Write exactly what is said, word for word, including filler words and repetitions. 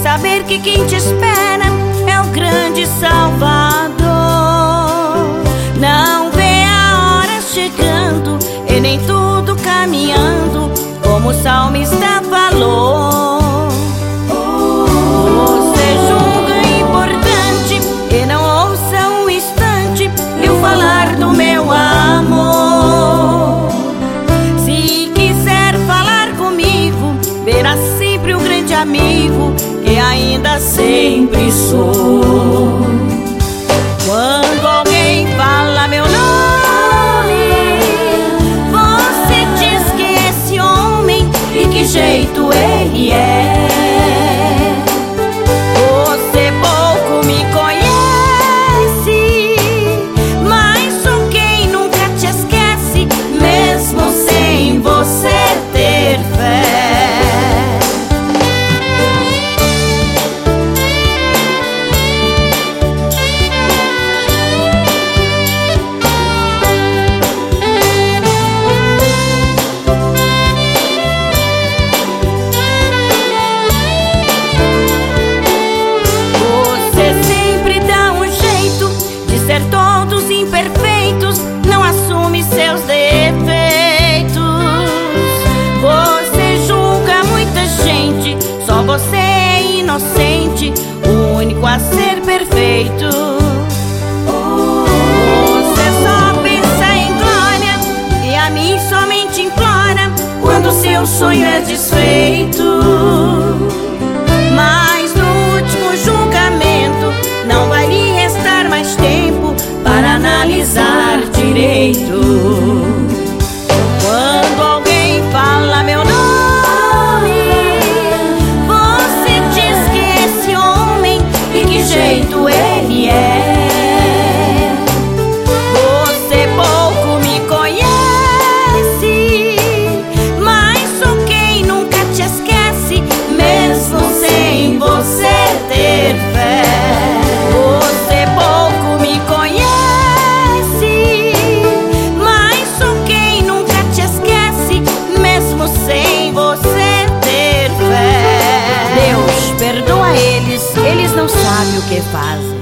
saber que quem te espera é o grande Salvador. Não vê a hora chegando e nem tudo caminhando como o salmista falou. Você julga importante e não ouça um instante eu falar do meu amor. Se quiser falar comigo, verá sempre o grande amigo que ainda sempre sou. Quando alguém fala meu nome, você diz que esse homem e que jeito ele é. Você pouco me conhece, mas sou quem nunca te esquece, mesmo sem você ter fé. Todos imperfeitos, não assume seus defeitos. Você julga muita gente, só você é inocente, o único a ser perfeito. Você só pensa em glória e a mim somente implora quando seu sonho é desfeito. Mas no último julgamento não vai lhe restar mais tempo para analisar direito. Quando alguém fala meu nome, você diz que esse homem e que jeito ele é. Você pouco me conhece, mas sou quem nunca te esquece, mesmo sem você ter fé. Você pouco me conhece, sem você ter fé. Deus, perdoa eles, eles não sabem o que fazem.